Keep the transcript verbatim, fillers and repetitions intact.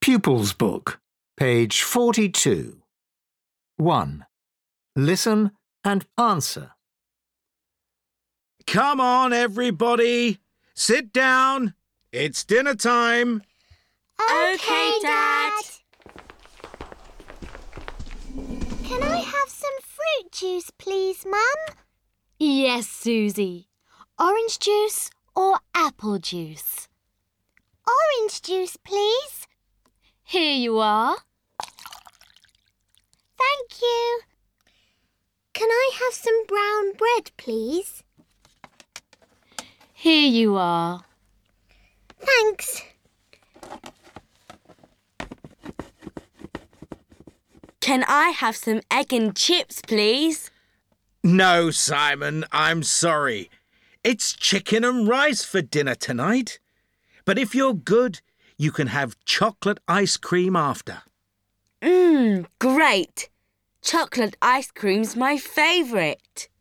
Pupils Book, page forty-two. one. Listen and answer. Come on, everybody. Sit down. It's dinner time. OK, Dad. Can I have some fruit juice, please, Mum? Yes, Susie. Orange juice or apple juice? Orange juice, please. Here you are. Thank you. Can I have some brown bread, please? Here you are. Thanks. Can I have some egg and chips, please? No, Simon, I'm sorry. It's chicken and rice for dinner tonight. But if you're good, you can have chocolate ice cream after. Mmm, great. Chocolate ice cream's my favourite.